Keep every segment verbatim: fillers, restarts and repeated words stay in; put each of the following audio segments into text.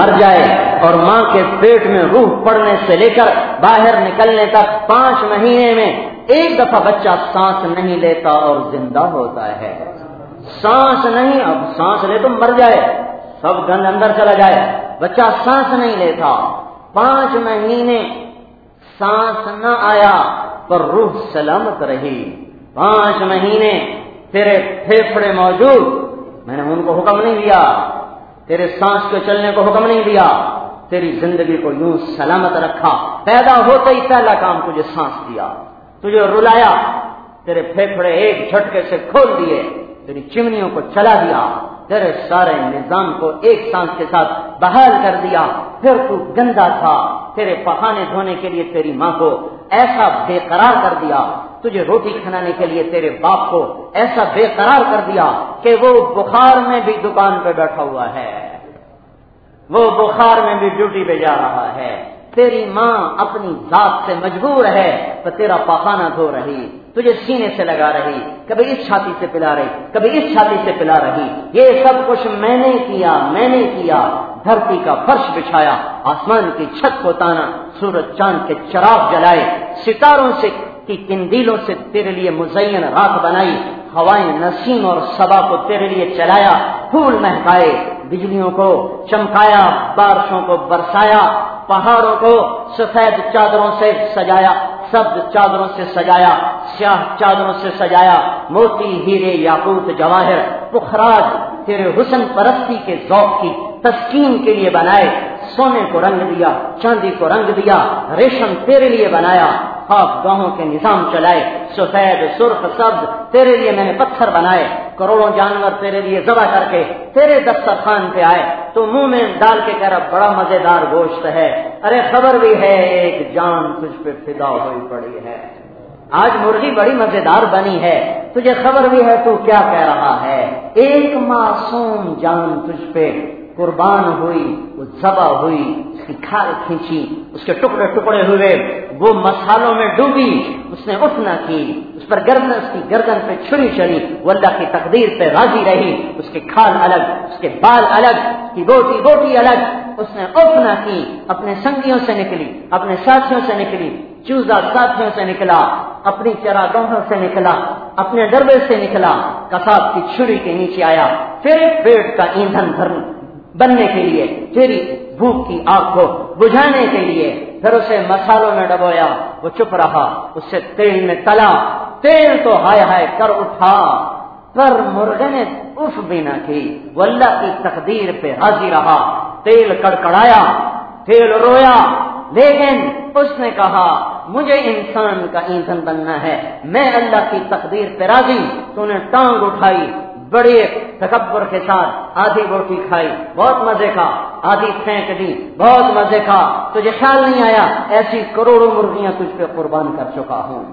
مر جائے اور ماں کے پیٹ میں روح پڑنے سے لے کر باہر نکلنے تک پانچ مہینے میں ایک دفعہ بچہ سانس نہیں لیتا اور زندہ ہوتا ہے. سانس نہیں، اب سانس لے تو مر جائے، سب گند اندر چلا جائے، بچہ سانس نہیں لیتا. پانچ مہینے سانس نہ آیا پر روح سلامت رہی. پانچ مہینے تیرے پھیپھڑے موجود، میں نے ان کو حکم نہیں دیا، تیرے سانس کے چلنے کو حکم نہیں دیا، تیری زندگی کو یوں سلامت رکھا. پیدا ہوتے ہی پہلا کام تجھے سانس دیا، تجھے رلایا، تیرے پھیپھڑے ایک جھٹکے سے کھول دیے، تیری چمنیوں کو چلا دیا، تیرے سارے نظام کو ایک سانس کے ساتھ بحال کر دیا. پھر تو گندا تھا، تیرے پخانے دھونے کے لیے تیری ماں کو ایسا بے قرار کر دیا، تجھے روٹی کھلانے کے لیے تیرے باپ کو ایسا بے قرار کر دیا کہ وہ بخار میں بھی دکان پہ بیٹھا ہوا ہے، وہ بخار میں بھی ڈیوٹی پہ جا رہا ہے. تیری ماں اپنی ذات سے مجبور ہے تو تیرا پخانہ دھو رہی، تجھے سینے سے لگا رہی، کبھی اس چھاتی سے پلا رہی، کبھی اس چھاتی سے پلا رہی. یہ سب کچھ میں نے کیا، میں نے کیا. دھرتی کا فرش بچھایا، آسمان کی چھت کو تانا، سورج چاند کے چراغ جلائے، ستاروں سے کی قندیلوں سے تیرے لیے مزین رات بنائی، ہوائیں نسیم اور صبا کو تیرے لیے چلایا، پھول مہکائے، بجلیوں کو چمکایا، بارشوں کو برسایا، پہاڑوں کو سفید چادروں سے سجایا، سبز چادروں سے سجایا، سیاہ چادروں سے سجایا، موتی ہیرے یاقوت جواہر پخراج تیرے حسن پرستی کے ذوق کی تسکین کے لیے بنائے. سونے کو رنگ دیا، چاندی کو رنگ دیا، ریشم تیرے لیے بنایا، خواب گاہوں کے نظام چلائے، سفید سرخ سبز تیرے لیے میں نے پتھر بنائے، کروڑوں جانور تیرے لیے ذبح کر کے تیرے دسترخوان پہ آئے. تو منہ میں ڈال کے کہہ رہا بڑا مزیدار گوشت ہے، ارے خبر بھی ہے ایک جان تجھ پہ فدا ہوئی پڑی ہے. آج مرغی بڑی مزیدار بنی ہے، تجھے خبر بھی ہے تو کیا کہہ رہا ہے. ایک معصوم جان تجھ پہ قربان ہوئی، وہ ذبح ہوئی، اس کی کھال کھینچی، اس کے ٹکڑے ٹکڑے ہوئے، وہ مسالوں میں ڈوبی، اس نے اٹھ نہ کی، اس پر گردن اس کی گردن پہ چھری چلی، وہ اللہ کی تقدیر پہ راضی رہی. اس کے کھال الگ، اس کے بال الگ، اس کی بوٹی بوٹی الگ، اس نے اٹھ نہ کی. اپنے سنگیوں سے نکلی، اپنے ساتھیوں سے نکلی، چوزا ساتھیوں سے نکلا، اپنی چراگاہوں سے نکلا، اپنے ڈربے سے نکلا، کساب کی چھری کے نیچے آیا، تیرے پیٹ کا ایندھن بھرنے بننے کے لیے، تیری بھوک کی آگ کو بجھانے کے لیے. پھر اسے مسالوں میں ڈبویا، وہ چپ رہا، اسے تیل میں تلا، تیل تو ہائے ہائے کر اٹھا، پر مرغے نے اف بھی نہ کی، وہ اللہ کی تقدیر پہ راضی رہا. تیل کڑکڑایا، تیل رویا، لیکن اس نے کہا مجھے انسان کا ایندھن بننا ہے، میں اللہ کی تقدیر پہ راضی. تو نے ٹانگ اٹھائی، بڑے تکبر کے ساتھ آدھی روٹی کھائی، بہت مزے کا، آدھی پھینک دی، بہت مزے کا. تجھے خیال نہیں آیا ایسی کروڑوں مرغیاں تجھ پہ قربان کر چکا ہوں،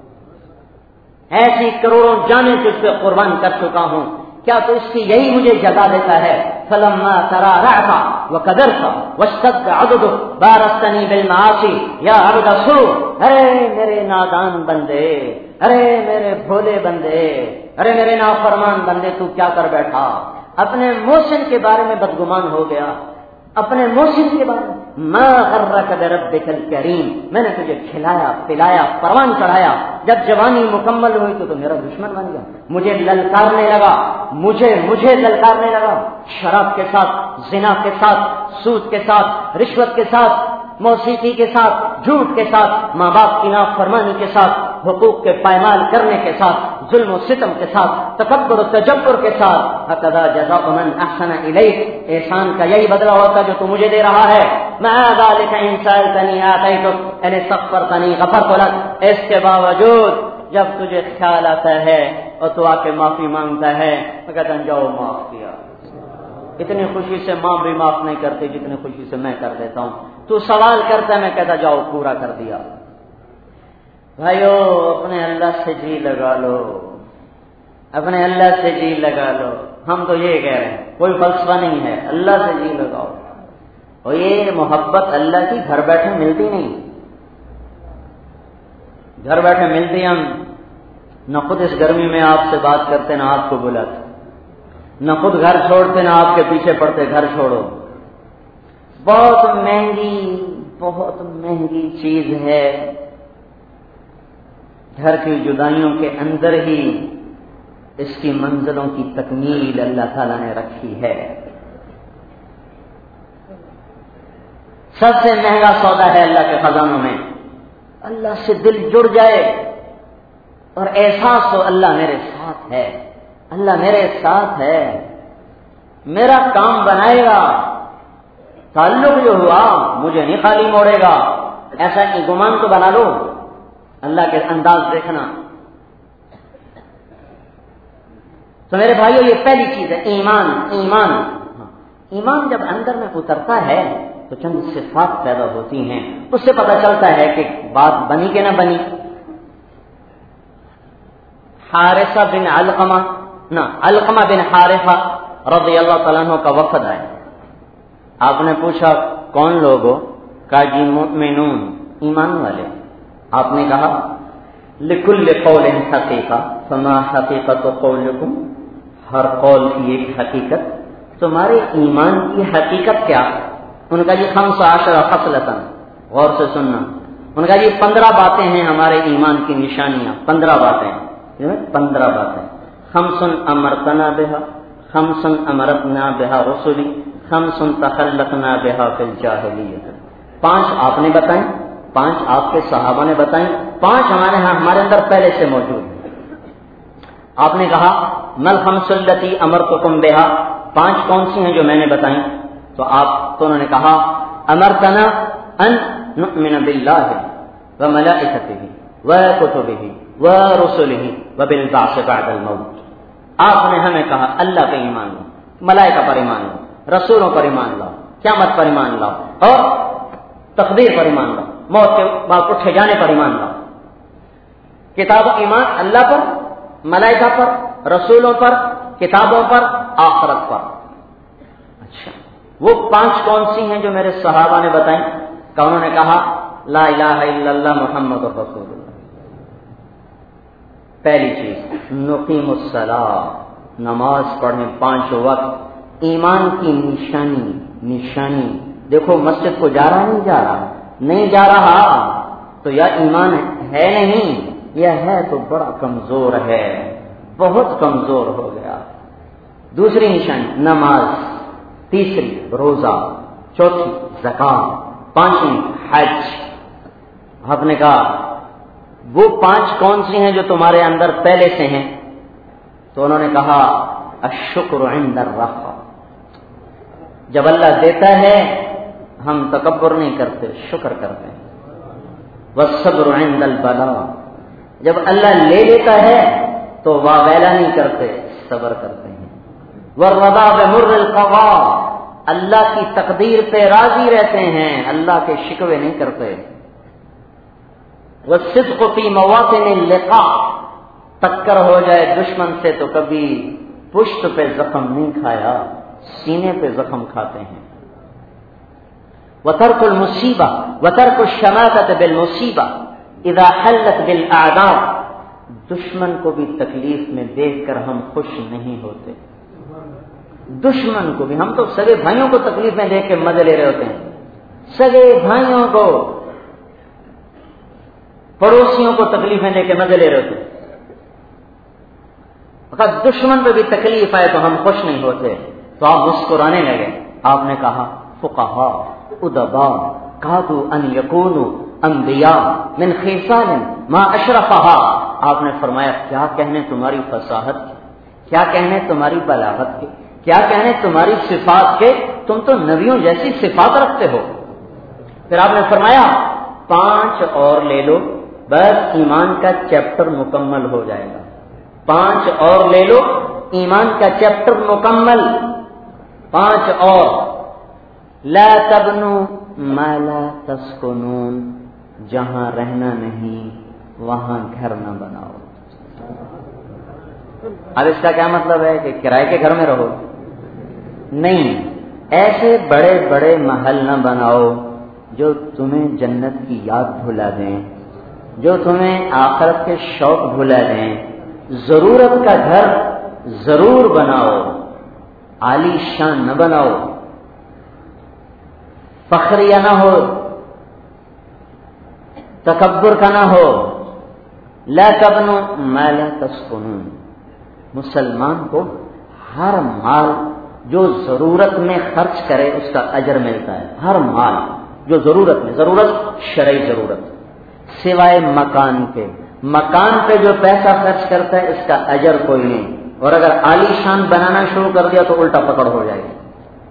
ایسی کروڑوں جانیں تجھ پہ قربان کر چکا ہوں، کیا تو اس کی یہی مجھے جزا دیتا ہے؟ فلما ترى رعك وقدرت واشتد عضده بارزتني بالمعاصي يا عبد السوء. ارے میرے نادان بندے، ارے میرے بھولے بندے، ارے میرے نافرمان بندے، تو کیا کر بیٹھا؟ اپنے محسن کے بارے میں بدگمان ہو گیا، اپنے محسن کے بارے میں. ما غرك بربك الكريم، میں نے تجھے کھلایا پلایا پروان چڑھایا، جب جوانی مکمل ہوئی تو تو میرا دشمن بن گیا، مجھے للکارنے لگا، مجھے مجھے للکارنے لگا، شراب کے ساتھ، زنا کے ساتھ، سود کے ساتھ، رشوت کے ساتھ، موسیقی کے ساتھ، جھوٹ کے ساتھ، ماں باپ کی نافرمانی کے ساتھ، حقوق کے پائمال کرنے کے ساتھ، ظلم و ستم کے ساتھ، تکبر و تجبر کے ساتھ. هكذا جزاء من احسن الیک، احسان کا یہی بدلہ ہوتا جو تو مجھے دے رہا ہے. مع ذلك ان سألتني آتيتك ان استغفرتني غفرت لك. اس کے باوجود جب تجھے خیال آتا ہے اور تو آ کے معافی مانگتا ہے تو کہتا ہوں جاؤ معاف کیا. اتنی خوشی سے ماں بھی معاف نہیں کرتی جتنی خوشی سے میں کر دیتا ہوں. تو سوال کرتا ہے، میں کہتا جاؤ پورا کر دیا. بھائیو اپنے اللہ سے جی لگا لو، اپنے اللہ سے جی لگا لو. ہم تو یہ کہہ رہے ہیں، کوئی فلسفہ نہیں ہے، اللہ سے جی لگاؤ. اور یہ محبت اللہ کی گھر بیٹھے ملتی نہیں، گھر بیٹھے ملتی ہم نہ خود اس گرمی میں آپ سے بات کرتے نہ آپ کو بلاتے، نہ خود گھر چھوڑتے نہ آپ کے پیچھے پڑتے گھر چھوڑو. بہت مہنگی بہت مہنگی چیز ہے. گھر کی جدائیوں کے اندر ہی اس کی منزلوں کی تکمیل اللہ تعالیٰ نے رکھی ہے. سب سے مہنگا سودا ہے اللہ کے خزانوں میں. اللہ سے دل جڑ جائے اور احساس ہو اللہ میرے ساتھ ہے, اللہ میرے ساتھ ہے, میرا کام بنائے گا, تعلق جو ہوا مجھے نہیں خالی موڑے گا. ایسا کہ گمان تو بنا لو, اللہ کے انداز دیکھنا. تو میرے بھائیو یہ پہلی چیز ہے ایمان. ایمان ایمان جب اندر میں اترتا ہے تو چند صفات پیدا ہوتی ہیں, اس سے پتہ چلتا ہے کہ بات بنی کہ نہ بنی. حارثہ بن علقمہ نہ علقمہ بن حارثہ رضی اللہ تعالیٰ عنہ کا وفد آئے. آپ نے پوچھا کون لوگ ہو؟ کہا جی مؤمنون, ایمان والے. آپ نے کہا لکل قول حقیقہ فما حقیقت قولکم, ہر قول کی ایک حقیقت, تمہارے ایمان کی حقیقت کیا؟ ان کا یہ خمس عشر خصلۃ, غور سے سننا. ان کا یہ پندرہ باتیں ہیں ہمارے ایمان کی نشانیاں. پندرہ باتیں پندرہ باتیں خمسن امرتنا بہا, خمسن امرتنا بہا رسلی, خمسن تخلقنا بہا فی الجاہلیت. پانچ آپ نے بتائیں, پانچ آپ کے صحابہ نے بتائیں, پانچ ہمارے ہاں ہمارے اندر پہلے سے موجود ہیں. آپ نے کہا مل خمس التی امرتکم بہا, پانچ کون سی ہیں جو میں نے بتائیں؟ تو آپ تو انہوں نے کہا امرتنا ان نؤمن باللہ وملائکتہ وکتبہ ورسلہ وبالبعث بعد الموت. آپ نے ہمیں کہا اللہ پہ ایمان لاؤ, ملائکہ پر ایمان لاؤ, رسولوں پر ایمان لاؤ, قیامت پر ایمان لاؤ, اور تقدیر پر ایمان لاؤ, موت کے بعد اٹھے جانے پر ایمان لاؤ. کتاب ایمان اللہ پر, ملائکہ پر, رسولوں پر, کتابوں پر, آخرت پر. اچھا وہ پانچ کون سی ہیں جو میرے صحابہ نے بتائیں؟ کہ انہوں نے کہا لا الہ الا اللہ محمد رسول اللہ. پہلی چیز نقیم الصلاۃ, نماز پڑھیں پانچ وقت. ایمان کی نشانی نشانی دیکھو, مسجد کو جا رہا نہیں جا رہا نہیں جا رہا تو یا ایمان ہے نہیں, یا ہے تو بڑا کمزور ہے, بہت کمزور ہو گیا. دوسری نشانی نماز, تیسری روزہ, چوتھی زکات, پانچویں حج. آپ نے کہا وہ پانچ کون سی ہیں جو تمہارے اندر پہلے سے ہیں؟ تو انہوں نے کہا الشکر عند الرخاء, جب اللہ دیتا ہے ہم تکبر نہیں کرتے, شکر کرتے ہیں. والصبر عند البلاء, جب اللہ لے لیتا ہے تو واویلا نہیں کرتے, صبر کرتے ہیں. والرضا بمر القضاء, اللہ کی تقدیر پہ راضی رہتے ہیں, اللہ کے شکوے نہیں کرتے. والصدق فی مواطن اللقاء, ٹکر ہو جائے دشمن سے تو کبھی پشت پہ زخم نہیں کھایا, سینے پہ زخم کھاتے ہیں. وترک المصیبہ وترک الشماتۃ بالمصیبہ اذا حلت بالاعداء, دشمن کو بھی تکلیف میں دیکھ کر ہم خوش نہیں ہوتے. دشمن کو بھی, ہم تو سگے بھائیوں کو تکلیف میں دیکھ کے مزے لے رہے ہوتے ہیں, سگے بھائیوں کو, پڑوسیوں کو تکلیف میں دیکھ کے مزے لے رہے ہوتے ہیں. اگر دشمن پہ بھی تکلیف آئے تو ہم خوش نہیں ہوتے, تو آپ مسکرانے لگے. آپ نے کہا فقہاء ادباء کادوا ان یکونوا انبیاء من خصال ما اشرفہا. آپ نے فرمایا کیا کہنے تمہاری فصاحت کی, کیا کہنے تمہاری بلاغت کی, کیا کہنے تمہاری صفات کے, تم تو نبیوں جیسی صفات رکھتے ہو. پھر آپ نے فرمایا پانچ اور لے لو, بس ایمان کا چیپٹر مکمل ہو جائے گا. پانچ اور لے لو, ایمان کا چیپٹر مکمل. پانچ اور, لا تبنوا ما لا تسکنون, جہاں رہنا نہیں وہاں گھر نہ بناؤ. اب اس کا کیا مطلب ہے کہ کرائے کے گھر میں رہو؟ نہیں, ایسے بڑے بڑے محل نہ بناؤ جو تمہیں جنت کی یاد بھلا دیں, جو تمہیں آخرت کے شوق بھلا دیں. ضرورت کا گھر ضرور بناؤ, عالی شان نہ بناؤ. فخریہ نہ ہو، تکبر کا نہ ہو. لا تبنوا ما لا تسكنون. مسلمان کو ہر مال جو ضرورت میں خرچ کرے اس کا اجر ملتا ہے. ہر مال جو ضرورت میں، ضرورت شرعی ضرورت، سوائے مکان کے. مکان پہ جو پیسہ خرچ کرتا ہے اس کا اجر کوئی نہیں، اور اگر عالی شان بنانا شروع کر دیا تو الٹا پکڑ ہو جائے گی.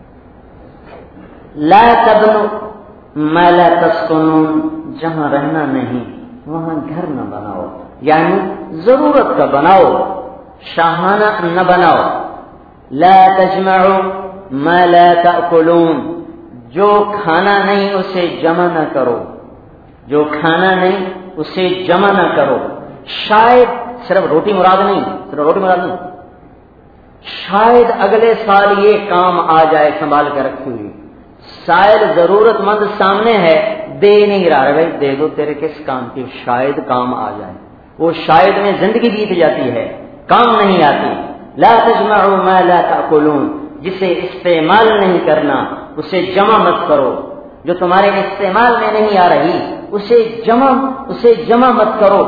لا تبنوا ما لا تسكنون. جہاں رہنا نہیں وہاں گھر نہ بناؤ، یعنی ضرورت کا بناؤ، شاہانہ نہ بناؤ. لا تجمعوا ما لا تأکلون. جو کھانا نہیں اسے جمع نہ کرو، جو کھانا نہیں اسے جمع نہ کرو. شاید صرف روٹی مراد نہیں، صرف روٹی مراد نہیں، شاید اگلے سال یہ کام آ جائے سنبھال کے رکھی ہوئی. شاید ضرورت مند سامنے ہے، دے نہیں رہا ہے، بھائی دے دو، تیرے کس کام کی، شاید کام آ جائے. وہ شاید میں زندگی بیت جاتی ہے، کام نہیں آتی. لا تجمعوا ما لا تأکلون. جسے استعمال نہیں کرنا اسے جمع مت کرو. جو تمہارے استعمال میں نہیں آ رہی اسے جمع اسے جمع مت کرو.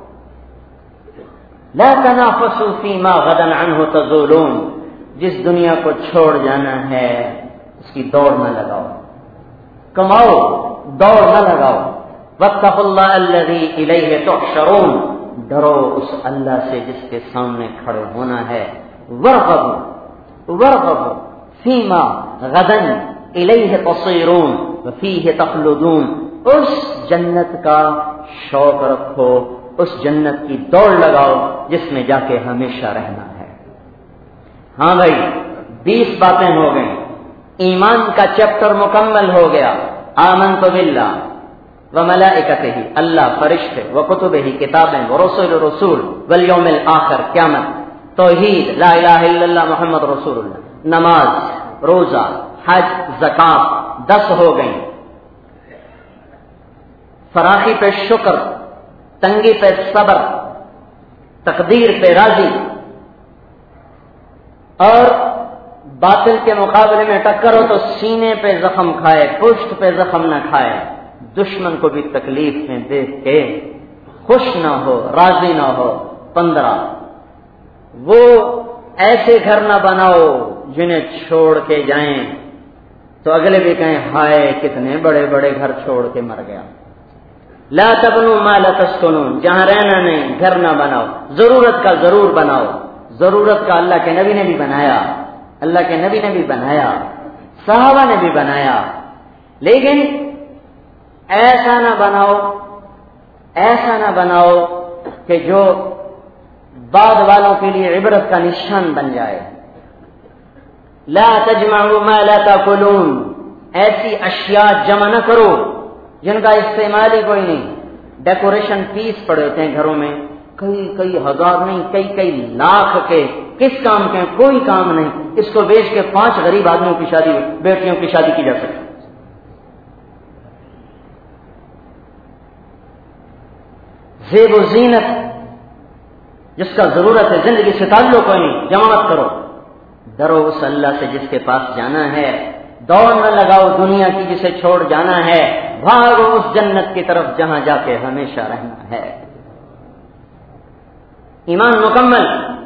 لا تنافسوا فيما غدا عنه تزولون. جس دنیا کو چھوڑ جانا ہے اس کی دوڑ نہ لگاؤ. کماؤ، دوڑ نہ لگاؤ. واتقوا الله الذي الیہ تحشرون. ڈرو اس اللہ سے جس کے سامنے کھڑے ہونا ہے. ورغبوا ورغبوا فيما غدا الیہ تصیرون وفیہ تخلدون. اس جنت کا شوق رکھو، اس جنت کی دوڑ لگاؤ جس میں جا کے ہمیشہ رہنا ہے. ہاں بھائی، بیس باتیں ہو گئیں. ایمان کا چیپٹر مکمل ہو گیا. آمنت باللہ وملائکتہ، اللہ، فرشتے، وکتبہ، کتابیں، ورسول رسول، والیوم الآخر، قیامت، توحید، لا الہ الا اللہ محمد رسول اللہ، نماز، روزہ، حج، زکات، دس ہو گئیں. فراخی پہ شکر، تنگی پہ صبر، تقدیر پہ راضی، اور باطل کے مقابلے میں ٹکر ہو تو سینے پہ زخم کھائے، پشت پہ زخم نہ کھائے. دشمن کو بھی تکلیف میں دیکھ کے خوش نہ ہو، راضی نہ ہو. پندرہ، وہ ایسے گھر نہ بناؤ جنہیں چھوڑ کے جائیں تو اگلے بھی کہیں ہائے کتنے بڑے بڑے گھر چھوڑ کے مر گیا. لا تبنوا ما لا تسكنون. جہاں رہنا نہیں گھر نہ بناؤ. ضرورت کا ضرور بناؤ. ضرورت کا اللہ کے نبی نے بھی بنایا، اللہ کے نبی نے بھی بنایا، صحابہ نے بھی بنایا. لیکن ایسا نہ بناؤ، ایسا نہ بناؤ کہ جو بعد والوں کے لیے عبرت کا نشان بن جائے. لا تجمعوا ما لا تاکلون. ایسی اشیاء جمع نہ کرو جن کا استعمال ہی کوئی نہیں. ڈیکوریشن پیس پڑے ہوتے ہیں گھروں میں، کئی کئی ہزار نہیں، کئی کئی لاکھ کے. کس کام کے؟ کوئی کام نہیں. اس کو بیچ کے پانچ غریب آدمیوں کی شادی، بیٹیوں کی شادی کی جا سکتی. زیب و زینت جس کا ضرورت ہے، زندگی سے تعلق کوئی نہیں، جمع مت کرو. ڈرو اس اللہ سے جس کے پاس جانا ہے. دوڑ نہ لگاؤ دنیا کی جسے چھوڑ جانا ہے. بھاگو اس جنت کی طرف جہاں جا کے ہمیشہ رہنا ہے. ایمان مکمل،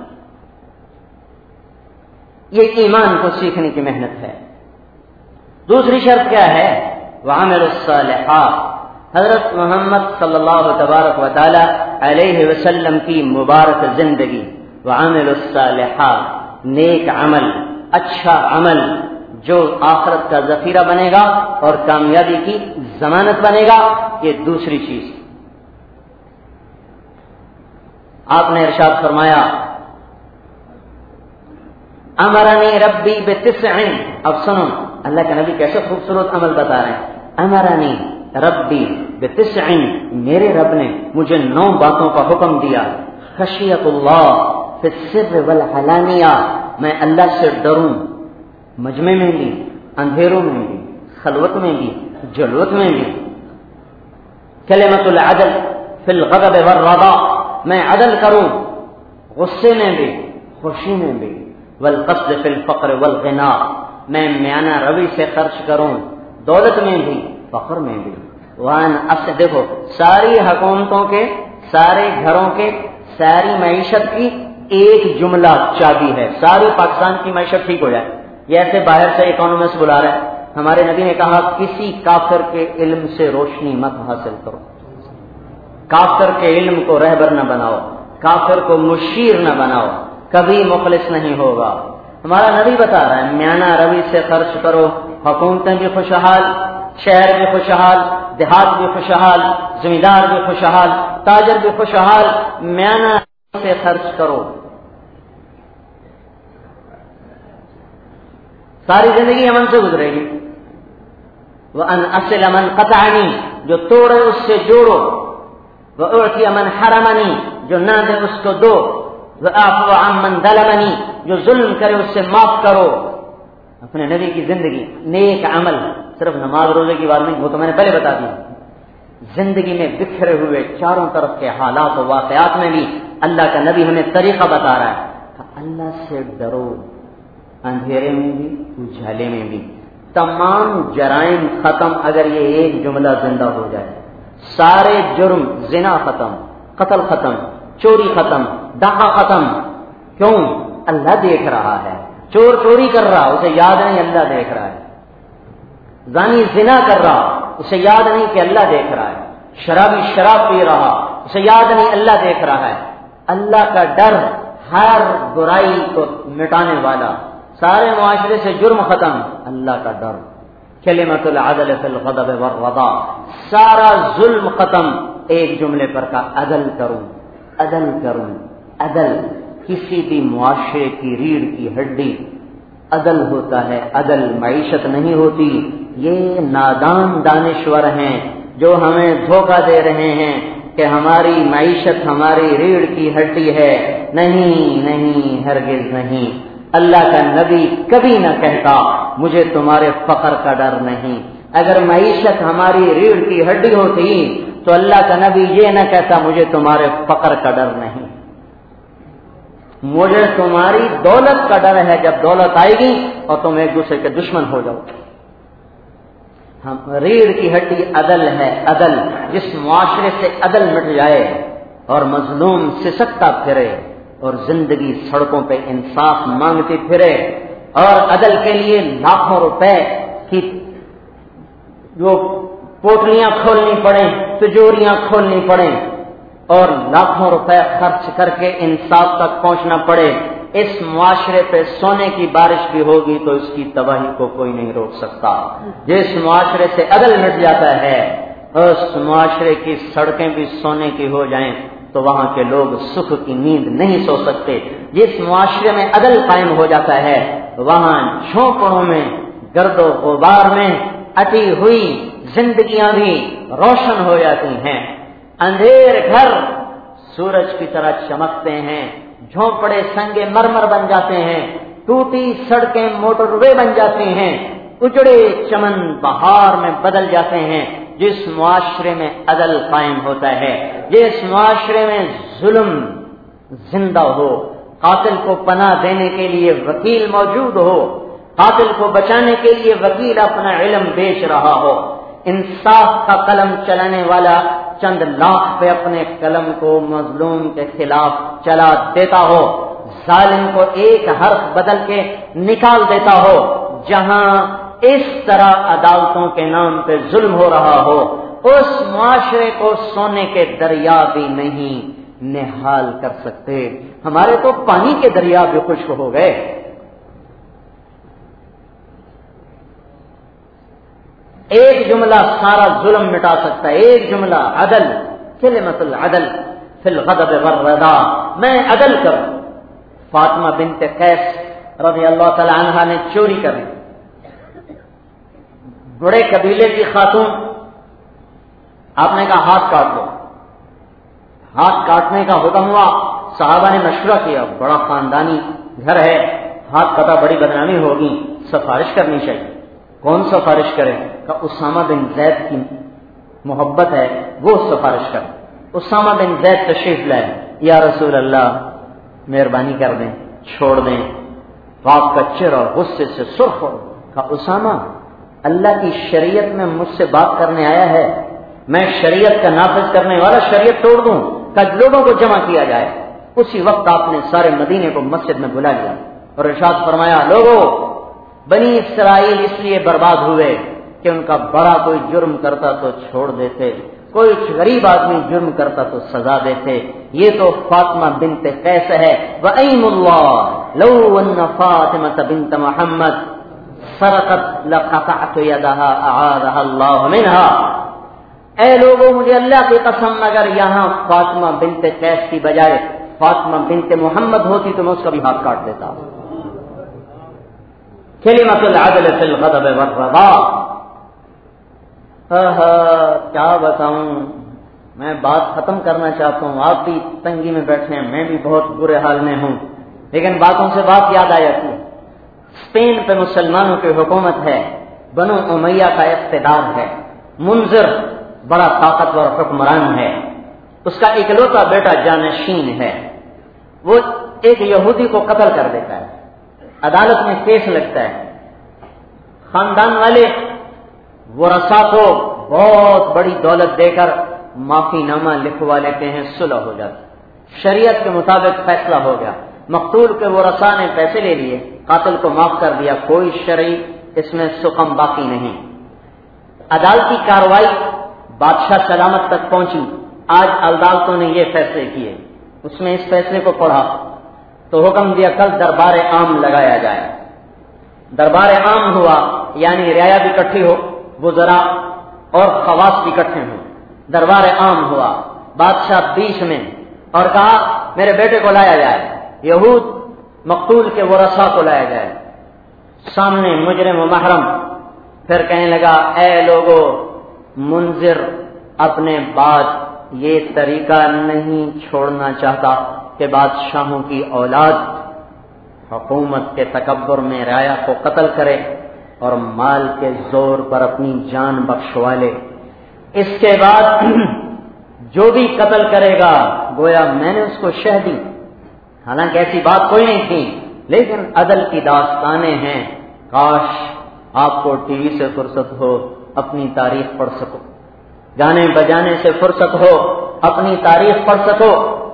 یہ ایمان کو سیکھنے کی محنت ہے. دوسری شرط کیا ہے؟ وعملوا الصالحات. حضرت محمد صلی اللہ تبارک و تعالی علیہ وسلم کی مبارک زندگی. وعملوا الصالحات، نیک عمل، اچھا عمل جو آخرت کا ذخیرہ بنے گا اور کامیابی کی ضمانت بنے گا. یہ دوسری چیز. آپ نے ارشاد فرمایا امرنی ربی بتسع. اب سنو اللہ کے نبی کیسے خوبصورت عمل بتا رہے ہیں. امرنی ربی بتسع، میرے رب نے مجھے نو باتوں کا حکم دیا. خشیت اللہ فی السر والعلانیہ، میں اللہ سے ڈروں مجمع میں بھی، اندھیروں میں بھی، خلوت میں بھی، جلوت میں بھی. کلمۃ العدل فی الغضب والرضا، میں عدل کروں غصے میں بھی خوشی میں بھی. والقصد فی الفقر والغنا، میں میانہ روی سے خرچ کروں دولت میں بھی فخر میں بھی. وان اب دیکھو ساری حکومتوں کے, سارے گھروں کے, ساری معیشت کی ایک جملہ چابی ہے, ساری پاکستان کی معیشت ٹھیک ہو جائے. یہ ایسے باہر سے اکانومسٹ بلا رہے ہیں. ہمارے نبی نے کہا کسی کافر کے علم سے روشنی مت حاصل کرو, کافر کے علم کو رہبر نہ بناؤ, کافر کو مشیر نہ بناؤ, کبھی مخلص نہیں ہوگا. ہمارا نبی بتا رہا ہے میانہ روی سے خرچ کرو, حکومتیں بھی خوشحال, شہر بھی خوشحال, دیہات بھی خوشحال, زمیندار بھی خوشحال, تاجر بھی خوشحال. میانہ سے خرچ کرو, ساری زندگی امن سے گزرے گی. وَأَنْ أَصِلَ مَنْ قَطَعَنِي, جو توڑے اس سے جوڑو. وَأُعْطِيَ مَنْ حَرَمَنِي, جو نہ دے اس کو دو. وَأَعْفُوَ عَمَّنْ ظَلَمَنِي, جو ظلم کرے اس سے معاف کرو. اپنے نبی کی زندگی نیک عمل, صرف نماز روزے کی بات نہیں, وہ تو میں نے پہلے بتا دی. زندگی میں بکھرے ہوئے چاروں طرف کے حالات و واقعات میں بھی اللہ کا نبی ہمیں طریقہ بتا رہا ہے کہ اللہ سے ڈرو, اندھیرے میں بھی اجالے میں بھی. تمام جرائم ختم اگر یہ ایک جملہ زندہ ہو جائے. سارے جرم, زنا ختم, قتل ختم, چوری ختم, ڈاکہ ختم. کیوں؟ اللہ دیکھ رہا ہے. چور چوری کر رہا, اسے یاد نہیں اللہ دیکھ رہا ہے. زانی زنا کر رہا, اسے یاد نہیں کہ اللہ دیکھ رہا ہے. شرابی شراب پی رہا, اسے یاد نہیں اللہ دیکھ رہا ہے. اللہ کا ڈر ہر برائی کو مٹانے والا. سارے معاشرے سے جرم ختم, اللہ کا ڈر. کلمۃ العدل فی الغضب والرضا, سارا ظلم ختم ایک جملے پر کا عدل کروں, عدل کروں, عدل. کسی بھی معاشرے کی ریڑھ کی ہڈی عدل ہوتا ہے, عدل معیشت نہیں ہوتی. یہ نادان دانشور ہیں جو ہمیں دھوکہ دے رہے ہیں کہ ہماری معیشت ہماری ریڑھ کی ہڈی ہے. نہیں نہیں, ہرگز نہیں. اللہ کا نبی کبھی نہ کہتا مجھے تمہارے فقر کا ڈر نہیں. اگر معیشت ہماری ریڑھ کی ہڈی ہوتی تو اللہ کا نبی یہ نہ کہتا مجھے تمہارے فقر کا ڈر نہیں, مجھے تمہاری دولت کا ڈر ہے. جب دولت آئے گی اور تم ایک دوسرے کے دشمن ہو جاؤ. ہم ریڑھ کی ہڈی عدل ہے, عدل. جس معاشرے سے عدل مٹ جائے اور مظلوم سسکتا پھرے اور زندگی سڑکوں پہ انصاف مانگتی پھرے اور عدل کے لیے لاکھوں روپے کی جو پوٹلیاں کھولنی پڑیں, تجوریاں کھولنی پڑیں اور لاکھوں روپے خرچ کر کے انصاف تک پہنچنا پڑے, اس معاشرے پہ سونے کی بارش بھی ہوگی تو اس کی تباہی کو کوئی نہیں روک سکتا. جس معاشرے سے عدل مٹ جاتا ہے اس معاشرے کی سڑکیں بھی سونے کی ہو جائیں تو وہاں کے لوگ سکھ کی نیند نہیں سو سکتے. جس معاشرے میں عدل قائم ہو جاتا ہے وہاں جھونپڑوں میں, گرد و غبار میں اٹی ہوئی زندگیاں بھی روشن ہو جاتی ہیں. اندھیر گھر سورج کی طرح چمکتے ہیں, جھونپڑے سنگے مرمر بن جاتے ہیں, ٹوٹی سڑکیں موٹر وے بن جاتی ہیں, اجڑے چمن بہار میں بدل جاتے ہیں. جس معاشرے میں عدل قائم ہوتا ہے, جس معاشرے میں ظلم زندہ ہو, قاتل کو پناہ دینے کے لیے وکیل موجود ہو, قاتل کو بچانے کے لیے وکیل اپنا علم بیچ رہا ہو, انصاف کا قلم چلانے والا چند لاکھ پہ اپنے قلم کو مظلوم کے خلاف چلا دیتا ہو, ظالم کو ایک حرف بدل کے نکال دیتا ہو, جہاں اس طرح عدالتوں کے نام پہ ظلم ہو رہا ہو, اس معاشرے کو سونے کے دریا بھی نہیں نہال کر سکتے. ہمارے تو پانی کے دریا بھی خشک ہو گئے. ایک جملہ سارا ظلم مٹا سکتا ہے, ایک جملہ عدل. کلمۃ العدل فی الغضب والرضا, میں عدل کروں. فاطمہ بنت قیس رضی اللہ تعالی عنہا نے چوری کر لی. بڑے قبیلے کی خاتون, آپ نے کہا ہاتھ کاٹ دو. ہاتھ کاٹنے کا حکم ہوا, صحابہ نے مشورہ کیا, بڑا خاندانی گھر ہے, ہاتھ کٹا بڑی بدنامی ہوگی, سفارش کرنی چاہیے. کون سفارش کرے؟ کہ اسامہ بن زید کی محبت ہے وہ سفارش کرے. اسامہ بن زید تشریف لائے, یا رسول اللہ مہربانی کر دیں, چھوڑ دیں. باپ کا چہرہ غصے سے سرخ ہو. کہ اسامہ اللہ کی شریعت میں مجھ سے بات کرنے آیا ہے، میں شریعت کا نافذ کرنے والا شریعت توڑ دوں، تاکہ لوگوں کو جمع کیا جائے۔ اسی وقت آپ نے سارے مدینے کو مسجد میں بلا لیا اور ارشاد فرمایا، لوگوں، بنی اسرائیل اس لیے برباد ہوئے کہ ان کا بڑا کوئی جرم کرتا تو چھوڑ دیتے، کوئی غریب آدمی جرم کرتا تو سزا دیتے۔ یہ تو فاطمہ بنت قیس ہے، وَأَيْمُ اللَّهِ لَوْ أَنَّ فَاطِمَةَ بِنتَ مُحَمَّدٍ سَرَقَتْ لَقَطَعْتُ يَدَهَا أَعَاذَهَا اللَّهُ مِنْهَا۔ اے لوگوں، مجھے اللہ کی قسم اگر یہاں فاطمہ بنت قیس کی بجائے فاطمہ بنت محمد ہوتی تو میں اس کا بھی ہاتھ کاٹ دیتا۔ کلمۃ العدل فی الغضب والرضا۔ کیا بتاؤں، میں بات ختم کرنا چاہتا ہوں، آپ بھی تنگی میں بیٹھے ہیں، میں بھی بہت برے حال میں ہوں، لیکن باتوں سے بات یاد آ جاتی ہے۔ اسپین پہ مسلمانوں کی حکومت ہے، بنو امیہ کا اقتدار ہے، منذر بڑا طاقتور حکمران ہے، اس کا اکلوتا بیٹا جانشین ہے، وہ ایک یہودی کو قتل کر دیتا ہے، عدالت میں کیس لگتا ہے، خاندان والے ورثاء کو بہت بڑی دولت دے کر معافی نامہ لکھوا لیتے ہیں، صلح ہو جاتی، شریعت کے مطابق فیصلہ ہو گیا، مقتول کے ورثاء نے پیسے لے لیے، قاتل کو معاف کر دیا، کوئی شرعی اس میں سقم باقی نہیں۔ عدالتی کارروائی بادشاہ سلامت تک پہنچی، آج عدالتوں نے یہ فیصلے کیے، اس میں اس فیصلے کو پڑھا تو حکم دیا کل دربار عام لگایا جائے۔ دربار عام ہوا، یعنی رعایا بھی اکٹھی ہو، وزراء اور خواص بھی اکٹھے ہوں، دربار عام ہوا، بادشاہ بیچ میں، اور کہا میرے بیٹے کو لایا جائے، یہود مقتول کے ورثاء کو لایا جائے، سامنے مجرم و محرم۔ پھر کہنے لگا، اے لوگو، منذر اپنے بعد یہ طریقہ نہیں چھوڑنا چاہتا کہ بادشاہوں کی اولاد حکومت کے تکبر میں رعایا کو قتل کرے اور مال کے زور پر اپنی جان بخشوا لے۔ اس کے بعد جو بھی قتل کرے گا گویا میں نے اس کو شہ دی، حالانکہ ایسی بات کوئی نہیں تھی، لیکن عدل کی داستانیں ہیں۔ کاش آپ کو ٹی وی سے فرصت ہو، اپنی تاریخ پڑھ سکو، گانے بجانے سے فرصت ہو، اپنی تاریخ پڑھ سکو۔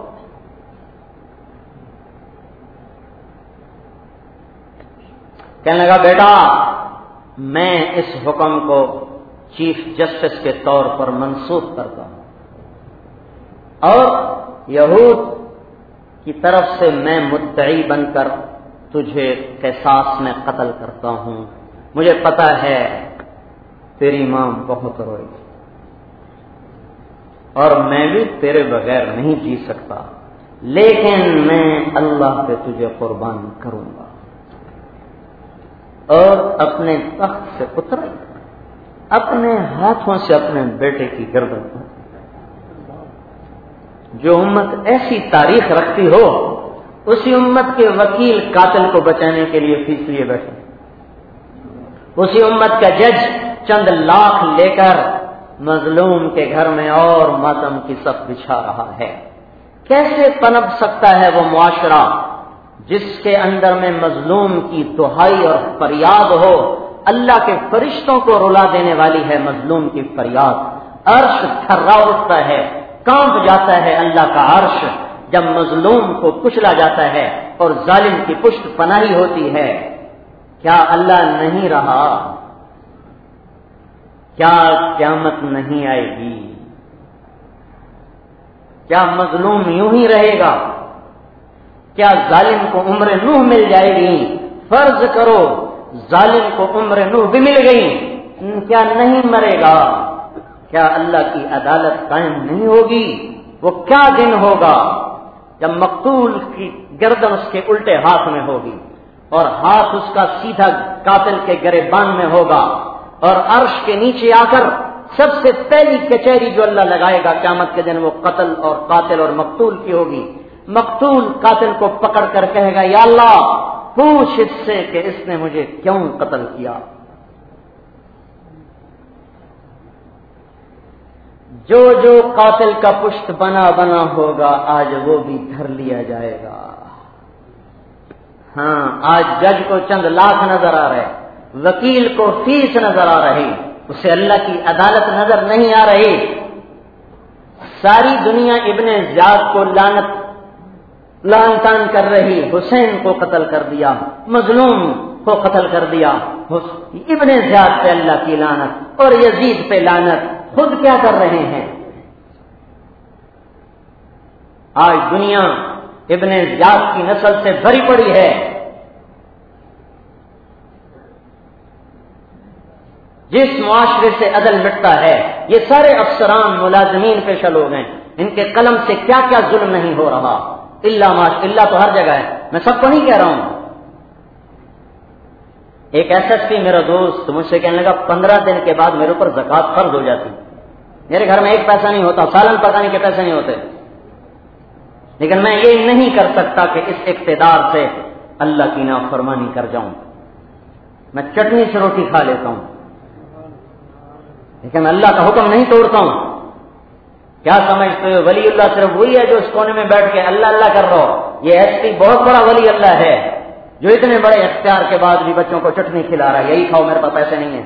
کہنے لگا، بیٹا میں اس حکم کو چیف جسٹس کے طور پر منسوخ کرتا ہوں اور یہود کی طرف سے میں مدعی بن کر تجھے قصاص میں قتل کرتا ہوں۔ مجھے پتا ہے تیری ماں بہت روئی اور میں بھی تیرے بغیر نہیں جی سکتا، لیکن میں اللہ پہ تجھے قربان کروں گا۔ اور اپنے تخت سے اتر، اپنے ہاتھوں سے اپنے بیٹے کی گردن پر۔ جو امت ایسی تاریخ رکھتی ہو، اسی امت کے وکیل قاتل کو بچانے کے لیے فیس لیے بیٹھے، اسی امت کا جج چند لاکھ لے کر مظلوم کے گھر میں اور ماتم کی صف بچھا رہا ہے۔ کیسے پنپ سکتا ہے وہ معاشرہ جس کے اندر میں مظلوم کی دہائی اور فریاد ہو؟ اللہ کے فرشتوں کو رلا دینے والی ہے مظلوم کی فریاد، عرش تھرا اٹھتا ہے، کانپ جاتا ہے اللہ کا عرش جب مظلوم کو کچلا جاتا ہے اور ظالم کی پشت پناہی ہوتی ہے۔ کیا اللہ نہیں رہا؟ کیا قیامت نہیں آئے گی؟ کیا مظلوم یوں ہی رہے گا؟ کیا ظالم کو عمر نوح مل جائے گی؟ فرض کرو ظالم کو عمر نوح بھی مل گئی، کیا نہیں مرے گا؟ کیا اللہ کی عدالت قائم نہیں ہوگی؟ وہ کیا دن ہوگا جب مقتول کی گردن اس کے الٹے ہاتھ میں ہوگی اور ہاتھ اس کا سیدھا قاتل کے گریبان میں ہوگا، اور عرش کے نیچے آ کر سب سے پہلی کچہری جو اللہ لگائے گا قیامت کے دن وہ قتل اور قاتل اور مقتول کی ہوگی۔ مقتول قاتل کو پکڑ کر کہے گا، یا اللہ پوچھ اس سے کہ اس نے مجھے کیوں قتل کیا۔ جو جو قاتل کا پشت بنا بنا ہوگا آج وہ بھی دھر لیا جائے گا۔ ہاں، آج جج کو چند لاکھ نظر آ رہے، وکیل کو فیس نظر آ رہی، اسے اللہ کی عدالت نظر نہیں آ رہی۔ ساری دنیا ابن زیاد کو لعنت لعن تان کر رہی، حسین کو قتل کر دیا، مظلوم کو قتل کر دیا، ابن زیاد پہ اللہ کی لعنت اور یزید پہ لعنت۔ خود کیا کر رہے ہیں؟ آج دنیا ابن زیاد کی نسل سے بھری پڑی ہے۔ جس معاشرے سے عدل مٹتا ہے، یہ سارے افسران ملازمین پیشہ لوگ ہیں، ان کے قلم سے کیا کیا ظلم نہیں ہو رہا۔ اللہ ماش اللہ تو ہر جگہ ہے، میں سب کو نہیں کہہ رہا ہوں۔ ایک ایس ایس پی میرا دوست مجھ سے کہنے لگا پندرہ دن کے بعد میرے اوپر زکوٰۃ فرض ہو جاتی، میرے گھر میں ایک پیسہ نہیں ہوتا، سالن پکانے کے پیسے نہیں ہوتے، لیکن میں یہ نہیں کر سکتا کہ اس اقتدار سے اللہ کی نافرمانی کر جاؤں۔ میں چٹنی سے روٹی کھا لیتا ہوں لیکن اللہ کا حکم نہیں توڑتا ہوں۔ کیا سمجھتے ہو ولی اللہ صرف وہی ہے جو اس کونے میں بیٹھ کے اللہ اللہ کر رہا ہو؟ یہ ایس پی بہت بڑا ولی اللہ ہے جو اتنے بڑے اختیار کے بعد بھی بچوں کو چٹنی کھلا رہا ہے، یہی کھاؤ میرے پاس پیسے نہیں ہیں۔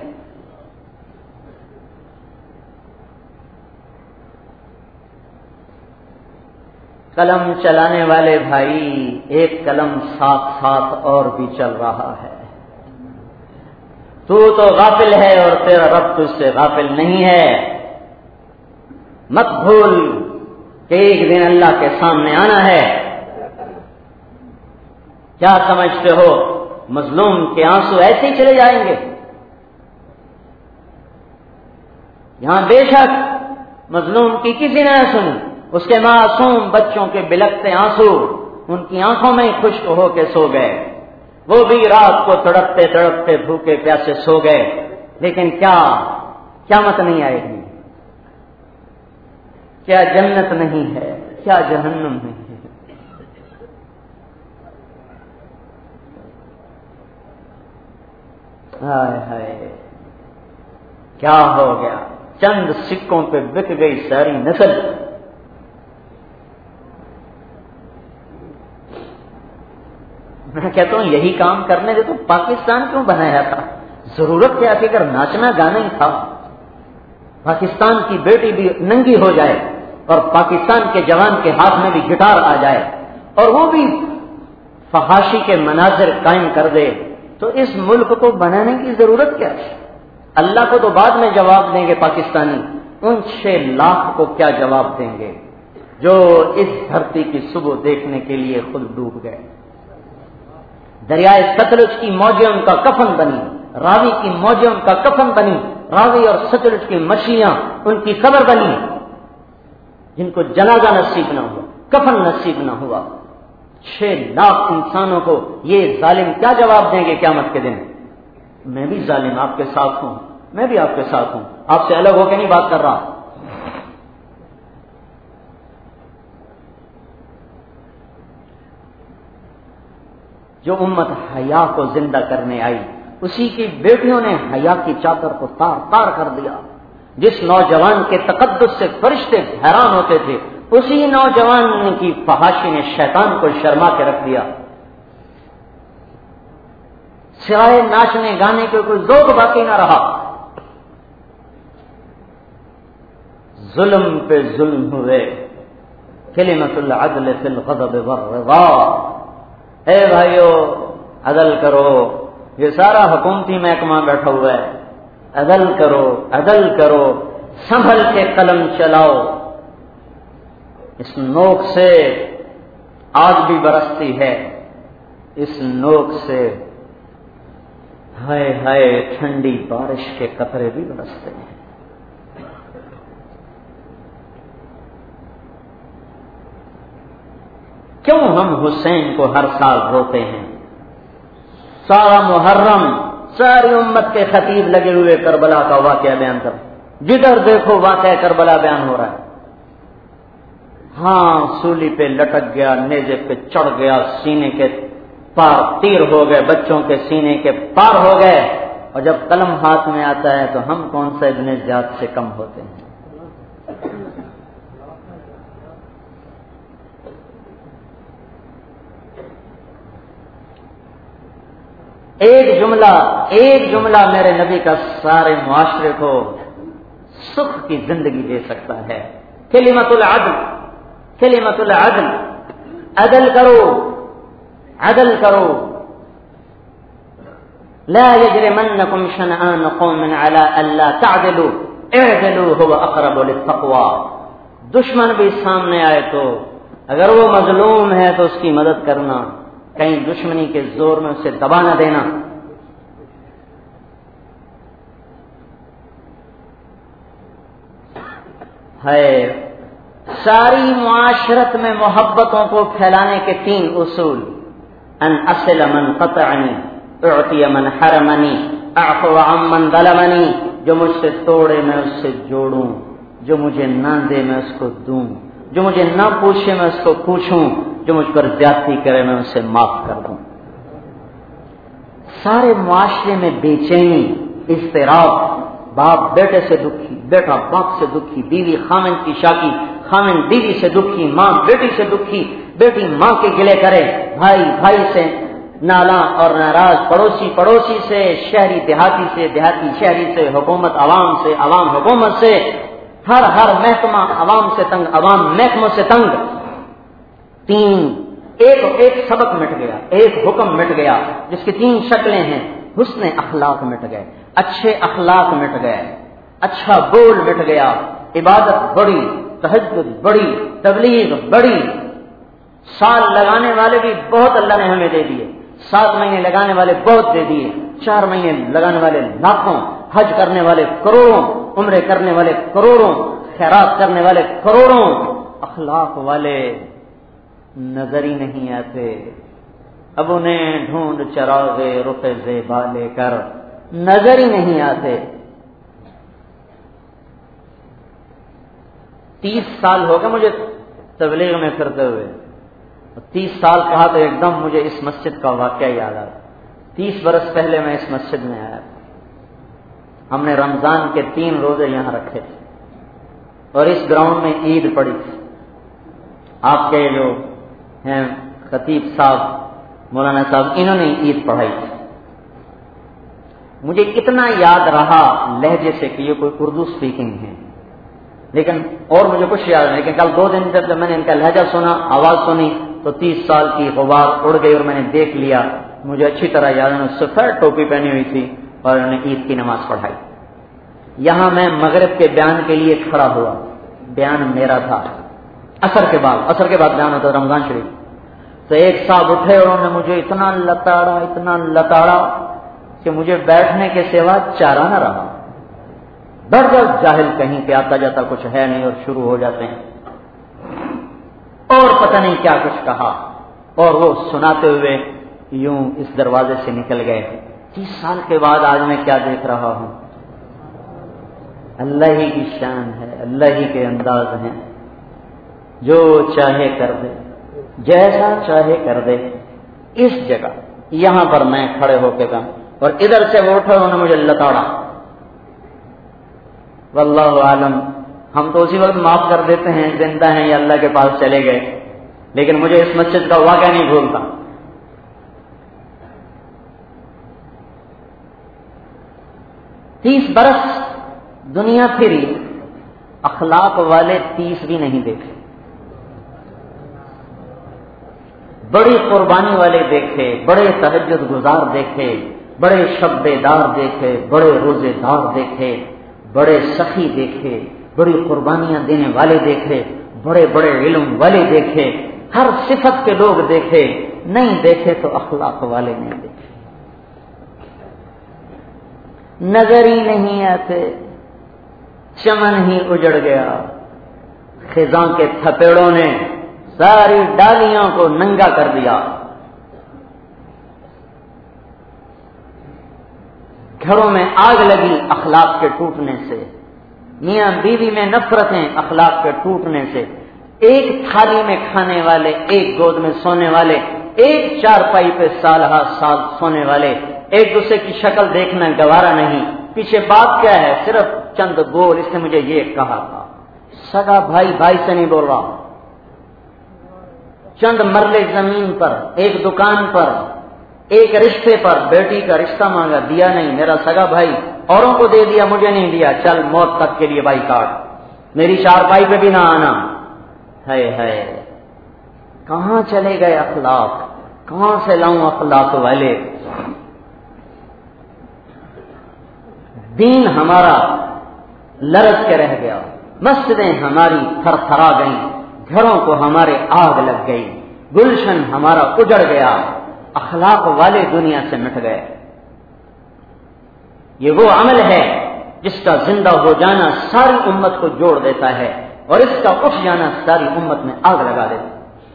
قلم چلانے والے بھائی، ایک قلم ساتھ ساتھ اور بھی چل رہا ہے۔ تو تو غافل ہے اور تیرا رب تجھ سے غافل نہیں ہے۔ مت بھول کہ ایک دن اللہ کے سامنے آنا ہے۔ کیا سمجھتے ہو مظلوم کے آنسو ایسے ہی چلے جائیں گے؟ یہاں بے شک مظلوم کی کسی نے نہ سنی، اس کے معصوم بچوں کے بلکتے آنسو ان کی آنکھوں میں خشک ہو کے سو گئے، وہ بھی رات کو تڑپتے تڑپتے بھوکے پیاسے سو گئے۔ لیکن کیا قیامت نہیں آئے گی؟ کیا جنت نہیں ہے؟ کیا جہنم نہیں ہے؟ ہائے ہائے کیا ہو گیا؟ چند سکوں پہ بک گئی ساری نسل۔ میں کہتا ہوں یہی کام کرنے دے تو پاکستان کیوں بنایا تھا؟ ضرورت کیا تھی؟ اگر ناچنا گانا ہی تھا، پاکستان کی بیٹی بھی ننگی ہو جائے اور پاکستان کے جوان کے ہاتھ میں بھی گٹار آ جائے اور وہ بھی فحاشی کے مناظر قائم کر دے، تو اس ملک کو بنانے کی ضرورت کیا ہے؟ اللہ کو تو بعد میں جواب دیں گے پاکستانی، ان چھ لاکھ کو کیا جواب دیں گے جو اس دھرتی کی صبح دیکھنے کے لیے خود ڈوب گئے؟ دریائے ستلج کی موجیں ان کا کفن بنی، راوی کی موجیں ان کا کفن بنی، راوی اور ستلج کی مچھلیاں ان کی قبر بنی، جن کو جنازہ نصیب نہ ہوا، کفن نصیب نہ ہوا۔ چھ لاکھ انسانوں کو یہ ظالم کیا جواب دیں گے قیامت کے دن؟ میں بھی ظالم آپ کے ساتھ ہوں، میں بھی آپ کے ساتھ ہوں، آپ سے الگ ہو کے نہیں بات کر رہا۔ جو امت حیا کو زندہ کرنے آئی، اسی کی بیٹیوں نے حیا کی چادر کو تار تار کر دیا۔ جس نوجوان کے تقدس سے فرشتے حیران ہوتے تھے، اسی نوجوان کی فحاشی نے شیطان کو شرما کے رکھ دیا۔ سوائے ناچنے گانے کے کوئی ذوق باقی نہ رہا۔ ظلم پہ ظلم ہوئے۔ کلمۃ العدل فی الغضب والرضا۔ اے بھائیو عدل کرو، یہ سارا حکومتی محکمہ بیٹھا ہوا ہے، عدل کرو عدل کرو، سنبھل کے قلم چلاؤ۔ اس نوک سے آگ بھی برستی ہے، اس نوک سے ہائے ہائے ٹھنڈی بارش کے قطرے بھی برستے ہیں۔ کیوں ہم حسین کو ہر سال روتے ہیں؟ سارا محرم ساری امت کے خطیب لگے ہوئے کربلا کا واقعہ بیان کر، جدھر دیکھو واقعہ کربلا بیان ہو رہا ہے۔ ہاں سولی پہ لٹک گیا، نیزے پہ چڑھ گیا، سینے کے پار تیر ہو گئے، بچوں کے سینے کے پار ہو گئے، اور جب قلم ہاتھ میں آتا ہے تو ہم کون سا ابن زیاد سے کم ہوتے ہیں؟ ایک جملہ ایک جملہ میرے نبی کا سارے معاشرے کو سکھ کی زندگی دے سکتا ہے. کلمۃ العدل، کلمۃ العدل، عدل کرو، عدل کرو. لا يجرمنكم شنآن قوم على الا تعدلوا اعدلوا هو اقرب للتقوى. دشمن بھی سامنے آئے تو اگر وہ مظلوم ہے تو اس کی مدد کرنا، کہیں دشمنی کے زور میں اسے دبا نہ دینا. ہے ساری معاشرت میں محبتوں کو پھیلانے کے تین اصول: ان اصل من قطعنی، اعطی من حرمنی، اعفو عن من ظلمنی. جو مجھ سے توڑے میں اس سے جوڑوں، جو مجھے نہ دے میں اس کو دوں، جو مجھے نہ پوچھے میں اس کو پوچھوں، جو مجھ پر زیادتی کرے میں اسے معاف کر دوں. سارے معاشرے میں بے چینی، اضطراب، باپ بیٹے سے دکھی، بیٹا باپ سے دکھی، بیوی خامن کی شاکی، خامن بیوی سے دکھی، ماں بیٹی سے دکھی، بیٹی ماں کے گلے کرے، بھائی بھائی سے نالاں اور ناراض، پڑوسی پڑوسی سے، شہری دیہاتی سے، دیہاتی شہری سے، حکومت عوام سے، عوام حکومت سے، ہر ہر محکمہ عوام سے تنگ، عوام محکموں سے تنگ. تین ایک ایک سبق مٹ گیا، ایک حکم مٹ گیا جس کی تین شکلیں ہیں. حسن اخلاق مٹ گئے، اچھے اخلاق مٹ گئے، اچھا بول مٹ گیا، عبادت بڑی، تہجد بڑی، تبلیغ بڑی. سال لگانے والے بھی بہت اللہ نے ہمیں دے دیے، سات مہینے لگانے والے بہت دے دیے، چار مہینے لگانے والے لاکھوں، حج کرنے والے کروڑوں، عمرے کرنے والے کروڑوں، خیرات کرنے والے کروڑوں. اخلاق والے نظر ہی نہیں آتے. اب انہیں ڈھونڈ چراغے رخ زیبا لے کر نظر ہی نہیں آتے. تیس سال ہو گئے مجھے تبلیغ میں پھرتے ہوئے. تیس سال کہا تو ایک دم مجھے اس مسجد کا واقعہ یاد آیا. تیس برس پہلے میں اس مسجد میں آیا. ہم نے رمضان کے تین روزے یہاں رکھے تھے اور اس گراؤنڈ میں عید پڑی تھی. آپ کے جو ہیں خطیب صاحب، مولانا صاحب، انہوں نے عید پڑھائی تھی. مجھے اتنا یاد رہا لہجے سے کہ یہ کوئی اردو سپیکنگ ہے، لیکن اور مجھے کچھ یاد نہیں. لیکن کل دو دن جب جب میں نے ان کا لہجہ سنا، آواز سنی، تو تیس سال کی غبار اڑ گئی اور میں نے دیکھ لیا. مجھے اچھی طرح یاد ہے، سفید ٹوپی پہنی ہوئی تھی اور انہوں نے عید کی نماز پڑھائی. یہاں میں مغرب کے بیان کے لیے کھڑا ہوا. بیان میرا تھا. عصر کے بعد عصر کے بعد بیان ہوتا رمضان شریف. تو ایک صاحب اٹھے اور انہوں نے مجھے اتنا لتاڑا اتنا لتاڑا کہ مجھے بیٹھنے کے سوا چارہ نہ رہا. ڈر ڈر جاہل کہیں پہ آتا جاتا کچھ ہے نہیں اور شروع ہو جاتے ہیں اور پتہ نہیں کیا کچھ کہا اور وہ سناتے ہوئے یوں اس دروازے سے نکل گئے. تیس سال کے بعد آج میں کیا دیکھ رہا ہوں؟ اللہ ہی کی شان ہے، اللہ ہی کے انداز ہیں. جو چاہے کر دے، جیسا چاہے کر دے. اس جگہ یہاں پر میں کھڑے ہو کے کہا اور ادھر سے وہ اٹھا، انہوں نے مجھے لتاڑا. واللہ عالم، ہم تو اسی وقت معاف کر دیتے ہیں، زندہ ہیں یا اللہ کے پاس چلے گئے. لیکن مجھے اس مسجد کا واقعہ نہیں بھولتا. تیس برس دنیا پھری، اخلاق والے تیس بھی نہیں دیکھے. بڑی قربانی والے دیکھے، بڑے تہجد گزار دیکھے، بڑے شب بیدار دیکھے، بڑے روزے دار دیکھے، بڑے سخی دیکھے، بڑی قربانیاں دینے والے دیکھے، بڑے بڑے علم والے دیکھے، ہر صفت کے لوگ دیکھے. نہیں دیکھے تو اخلاق والے نہیں دیکھے. نظر ہی نہیں آتے. چمن ہی اجڑ گیا. خزاں کے تھپیڑوں نے ساری ڈالیوں کو ننگا کر دیا. گھروں میں آگ لگی اخلاق کے ٹوٹنے سے. میاں بیوی میں نفرتیں اخلاق کے ٹوٹنے سے. ایک تھالی میں کھانے والے، ایک گود میں سونے والے، ایک چارپائی پہ سال ہا سال سونے والے، ایک دوسرے کی شکل دیکھنا گوارا نہیں. پیچھے بات کیا ہے؟ صرف چند بول، اس نے مجھے یہ کہا تھا. سگا بھائی بھائی سے نہیں بول رہا. چند مرلے زمین پر، ایک دکان پر ایک رشتے پر بیٹی کا رشتہ مانگا، دیا نہیں، میرا سگا بھائی اوروں کو دے دیا، مجھے نہیں دیا، چل موت تک کے لیے بائی کاٹ، میری چارپائی پہ بھی نہ آنا۔ ہے ہے کہاں چلے گئے اخلاق، کہاں سے لاؤں اخلاق والے؟ دین ہمارا لرز کے رہ گیا، مسجدیں ہماری تھر تھرا گئیں، گھروں کو ہمارے آگ لگ گئی، گلشن ہمارا اجڑ گیا، اخلاق والے دنیا سے مٹ گئے۔ یہ وہ عمل ہے جس کا زندہ ہو جانا ساری امت کو جوڑ دیتا ہے، اور اس کا اٹھ جانا ساری امت میں آگ لگا دیتا ہے۔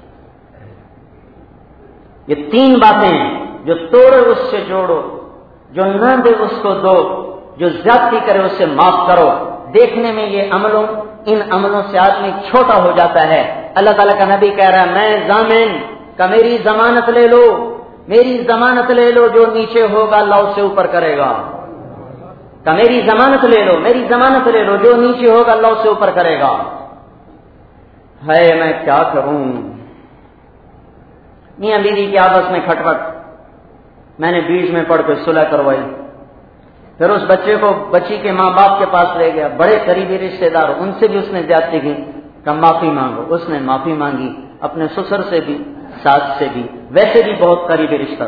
یہ تین باتیں ہیں، جو توڑے اس سے جوڑو، جو نہ دے اس کو دو، جو زیادتی کرے اس سے معاف کرو۔ دیکھنے میں یہ عملوں ان عملوں سے آدمی چھوٹا ہو جاتا ہے۔ اللہ تعالیٰ کا نبی کہہ رہا ہے میں ضامن کا میری ضمانت لے لو، میری ضمانت لے لو، جو نیچے ہوگا اللہ اس سے اوپر کرے گا۔ کا میری ضمانت لے لو، میری ضمانت لے لو، جو نیچے ہوگا اللہ اس سے اوپر کرے گا۔ ہے میں کیا کروں؟ میاں بیوی کی آپس میں کھٹپٹ، میں نے بیچ میں پڑھ کے صلح کروائی، پھر اس بچے کو بچی کے ماں باپ کے پاس لے گیا، بڑے قریبی رشتے دار، ان سے بھی اس نے زیادتی کی، کہ معافی مانگو، اس نے معافی مانگی، اپنے سسر سے بھی، ساس سے بھی، ویسے بھی بہت قریبی رشتہ۔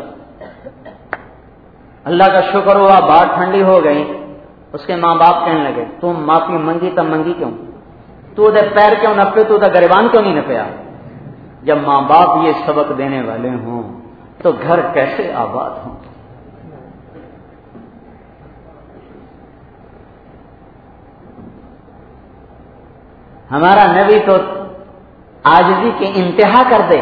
اللہ کا شکر ہوا بات ٹھنڈی ہو گئی، اس کے ماں باپ کہنے لگے تم معافی منگی تب منگی کیوں؟ تو دے پیر کیوں نپے، تو دے گریبان کیوں نہیں نپیا؟ جب ماں باپ یہ سبق دینے والے ہوں تو گھر کیسے آباد ہوں؟ ہمارا نبی تو عاجزی کی انتہا کر دے،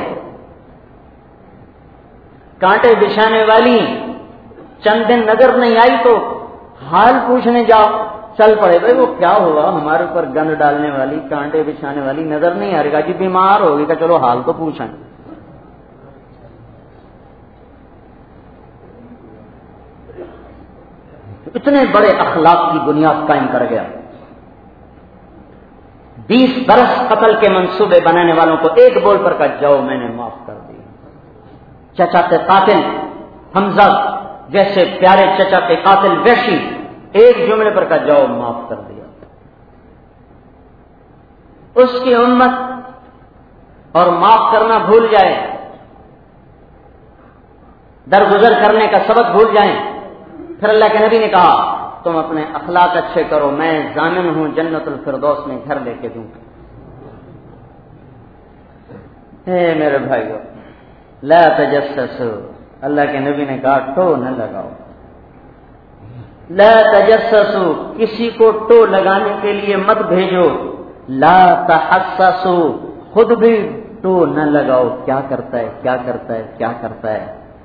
کانٹے بچھانے والی چند دن نظر نہیں آئی تو حال پوچھنے جاؤ، چل پڑے بھائی وہ کیا ہوا، ہمارے اوپر گند ڈالنے والی کانٹے بچھانے والی نظر نہیں آ رہی، گا جی بیمار ہوگی، کہ چلو حال تو پوچھیں۔ اتنے بڑے اخلاق کی بنیاد قائم کر گیا۔ بیس برس قتل کے منصوبے بنانے والوں کو ایک بول پر کہا جاؤ میں نے معاف کر دی۔ چچا کے قاتل حمزہ جیسے پیارے چچا کے قاتل وحشی ایک جملے پر کہا جاؤ معاف کر دیا۔ اس کی امت اور معاف کرنا بھول جائے، درگزر کرنے کا سبق بھول جائیں، پھر اللہ کے نبی نے کہا تم اپنے اخلاق اچھے کرو، میں ضامن ہوں جنت الفردوس میں گھر لے کے دوں۔ اے میرے بھائیو لا تجسسوا، اللہ کے نبی نے کہا ٹو نہ لگاؤ، لا تجسسوا، کسی کو ٹو لگانے کے لیے مت بھیجو، لا تحسسوا، خود بھی ٹو نہ لگاؤ، کیا کرتا ہے کیا کرتا ہے کیا کرتا ہے۔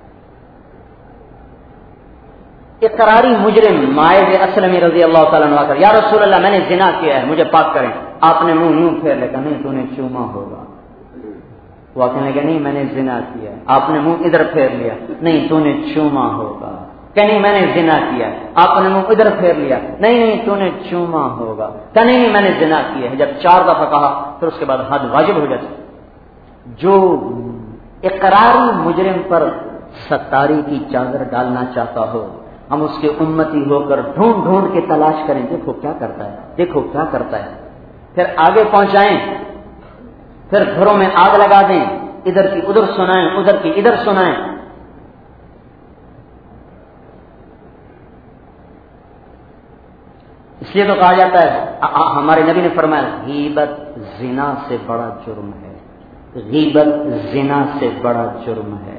اقراری مجرم مائز اسلمی رضی اللہ تعالیٰ عنہ کر یا رسول اللہ میں نے زنا کیا ہے مجھے پاک کریں، آپ نے منہ یوں پھیر لے کہا نہیں تو نے چوما ہوگا، وہ کہنے لگے نہیں میں نے زنا کیا ہے، آپ نے منہ ادھر پھیر لیا، نہیں تو نے چوما ہوگا، کہ نہیں میں نے زنا کیا، آپ نے منہ ادھر پھیر لیا، نہیں نہیں تو نے چوما ہوگا، کہ نہیں نہیں میں نے زنا کیا ہے۔ جب چار دفعہ کہا پھر اس کے بعد حد واجب ہو جاتی۔ جو اقراری مجرم پر ستاری کی چادر ڈالنا چاہتا ہو، ہم اس کے امتی ہو کر ڈھونڈ ڈھونڈ کے تلاش کریں، دیکھو کیا کرتا ہے دیکھو کیا کرتا ہے، پھر آگے پہنچائیں، پھر گھروں میں آگ لگا دیں، ادھر کی ادھر سنائیں ادھر کی ادھر سنائیں۔ اس لیے تو کہا جاتا ہے، ہمارے نبی نے فرمایا غیبت زنا سے بڑا جرم ہے، غیبت زنا سے بڑا جرم ہے،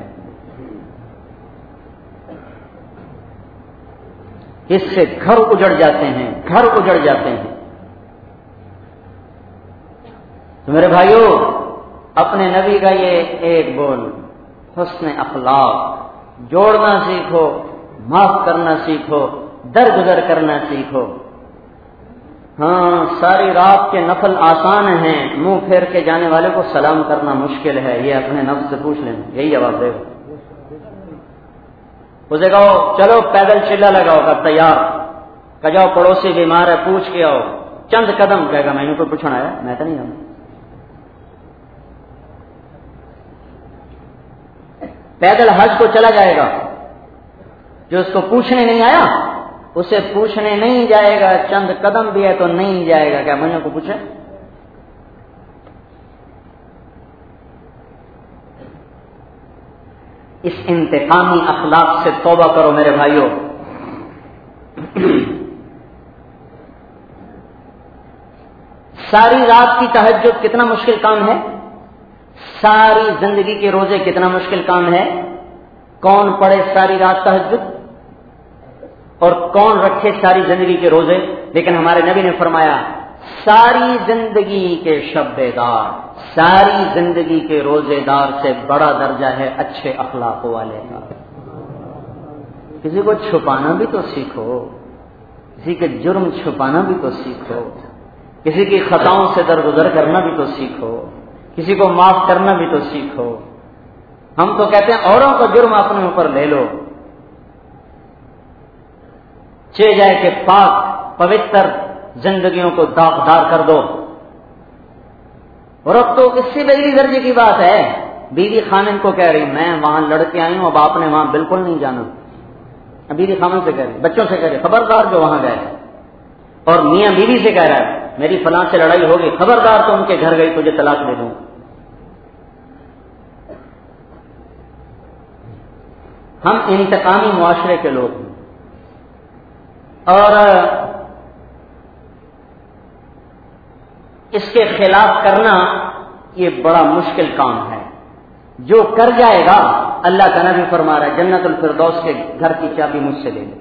اس سے گھر اجڑ جاتے ہیں گھر اجڑ جاتے ہیں۔ تو میرے بھائیو اپنے نبی کا یہ ایک بول حسن اخلاق، جوڑنا سیکھو، معاف کرنا سیکھو، درگزر کرنا سیکھو۔ ہاں ساری رات کے نفل آسان ہیں، منہ پھیر کے جانے والے کو سلام کرنا مشکل ہے، یہ اپنے نفس سے پوچھ لیں، یہی جواب دے گا۔ اسے کہو چلو پیدل چلا لگاؤ کا تیار، کہ جاؤ پڑوسی بیمار ہے پوچھ کے آؤ، چند قدم کہے گا میں نے کوئی پوچھنا ہے میں تو نہیں ہوں۔ پیدل حج کو چلا جائے گا، جو اس کو پوچھنے نہیں آیا اسے پوچھنے نہیں جائے گا، چند قدم بھی ہے تو نہیں جائے گا، کیا مجھے کو پوچھے؟ اس انتقامی اخلاق سے توبہ کرو میرے بھائیوں۔ ساری رات کی تہجد کتنا مشکل کام ہے، ساری زندگی کے روزے کتنا مشکل کام ہے۔ کون پڑھے ساری رات تہجد اور کون رکھے ساری زندگی کے روزے؟ لیکن ہمارے نبی نے فرمایا ساری زندگی کے شب بیدار، ساری زندگی کے روزے دار سے بڑا درجہ ہے اچھے اخلاق والے کا۔ کسی کو چھپانا بھی تو سیکھو، کسی کے جرم چھپانا بھی تو سیکھو، کسی کی خطاؤں سے درگزر کرنا بھی تو سیکھو، کسی کو معاف کرنا بھی تو سیکھو۔ ہم تو کہتے ہیں اوروں کا جرم اپنے اوپر لے لو، چے جائے کہ پاک پوتر زندگیوں کو داغدار کر دو۔ اور اب تو اس سے بڑی درجے کی بات ہے، بیوی خامن کو کہہ رہی میں وہاں لڑ کے آئی ہوں، اب آپ نے وہاں بالکل نہیں جانا۔ بیوی خامن سے کہہ رہی، بچوں سے کہہ رہی خبردار جو وہاں گئے، اور میاں بیوی سے کہہ رہا ہے میری فلاں سے لڑائی ہوگی، خبردار تو ان کے گھر گئی تجھے طلاق دے دوں۔ ہم انتقامی معاشرے کے لوگ ہیں، اور اس کے خلاف کرنا یہ بڑا مشکل کام ہے۔ جو کر جائے گا اللہ کا نبی فرما رہا ہے جنت الفردوس کے گھر کی چابی مجھ سے لے لے۔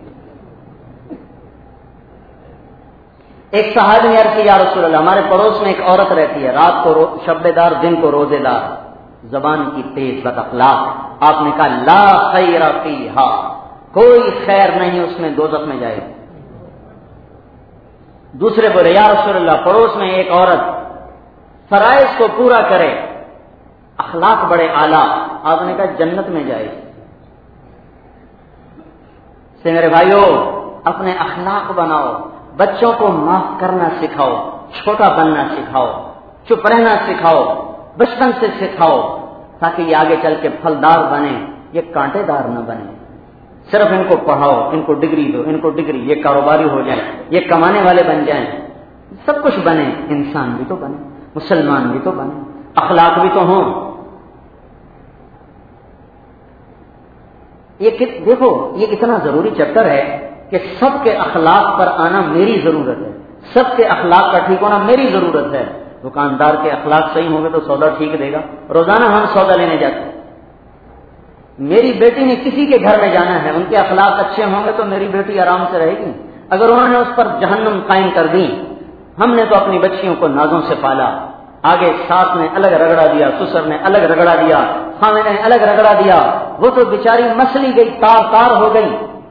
ایک صحابی نے عرض کی یا رسول اللہ ہمارے پڑوس میں ایک عورت رہتی ہے، رات کو شب دار، دن کو روزے دار، زبان کی تیز بد اخلاق۔ آپ نے کہا لا خیر فیہا، کوئی خیر نہیں اس میں، دوزخ میں جائے گی۔ دوسرے بولے یا رسول اللہ پڑوس میں ایک عورت فرائض کو پورا کرے، اخلاق بڑے اعلیٰ، آپ نے کہا جنت میں جائے گی۔ سے میرے بھائیوں اپنے اخلاق بناؤ، بچوں کو معاف کرنا سکھاؤ، چھوٹا بننا سکھاؤ، چپ رہنا سکھاؤ، بچپن سے سکھاؤ تاکہ یہ آگے چل کے پھلدار بنے، یہ کانٹے دار نہ بنے۔ صرف ان کو پڑھاؤ، ان کو ڈگری دو، ان کو ڈگری، یہ کاروباری ہو جائیں، یہ کمانے والے بن جائیں، سب کچھ بنے، انسان بھی تو بنے، مسلمان بھی تو بنے، اخلاق بھی تو ہوں۔ یہ دیکھو یہ اتنا ضروری چیپٹر ہے کہ سب کے اخلاق پر آنا میری ضرورت ہے، سب کے اخلاق کا ٹھیک ہونا میری ضرورت ہے۔ دکاندار کے اخلاق صحیح ہوں گے تو سودا ٹھیک دے گا۔ روزانہ ہم سودا لینے جاتے ہیں، میری بیٹی نے کسی کے گھر میں جانا ہے، ان کے اخلاق اچھے ہوں گے تو میری بیٹی آرام سے رہے گی۔ اگر انہوں نے اس پر جہنم قائم کر دی، ہم نے تو اپنی بچیوں کو نازوں سے پالا، آگے ساتھ نے الگ رگڑا دیا، سسر نے الگ رگڑا دیا، خامن نے الگ رگڑا دیا، وہ تو بیچاری مسلی گئی، تار تار ہو گئی۔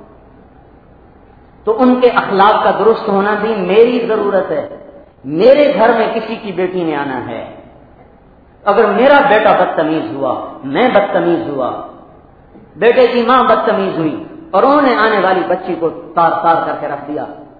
تو ان کے اخلاق کا درست ہونا بھی میری ضرورت ہے۔ میرے گھر میں کسی کی بیٹی نے آنا ہے، اگر میرا بیٹا بدتمیز ہوا، میں بدتمیز ہوا، بیٹے کی ماں بدتمیز ہوئی اور انہوں نے آنے والی بچی کو تار تار کر کے رکھ دیا،